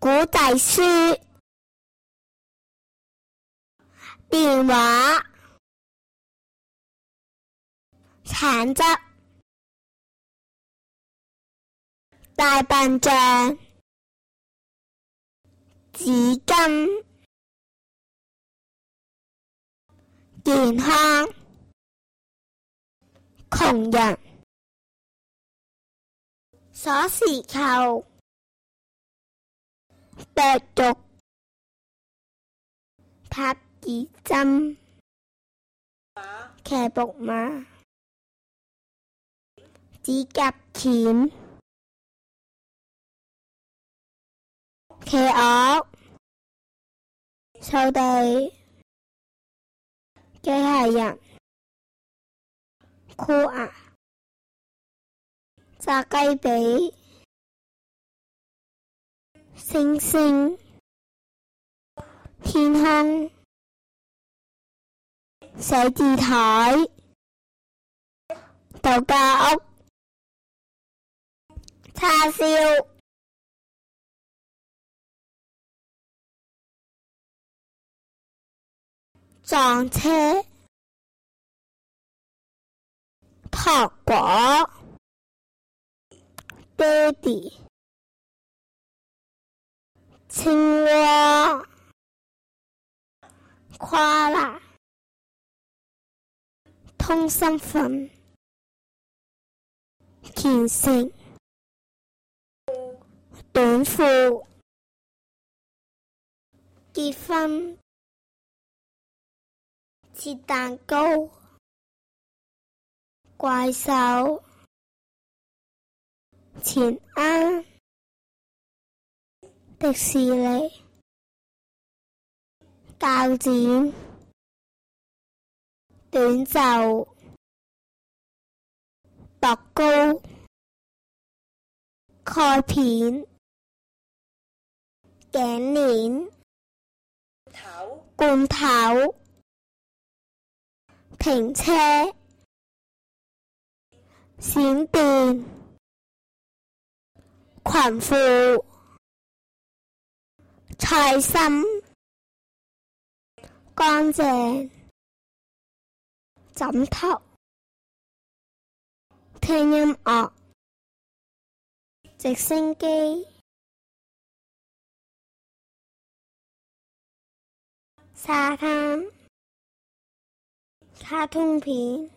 古仔書、電話、橙汁、大笨象、紙巾、健康、窮人、鎖匙扣、剁肉、塔爾針、騎木馬、指甲鉗、企鵝、掃地、機械人、箍牙、炸雞髀、星星、天空、寫字台、度假屋、叉燒、撞車、糖果、爹哋、青蛙、跨欄、通心粉、虔誠、短褲、結婚、切蛋糕、怪獸、錢罌、迪士尼、鉸剪、短袖、度高、蓋片、頸鏈、罐頭、停車、閃電、裙褲、菜心、乾淨、枕頭、聽音樂、直升機、沙灘、卡通片、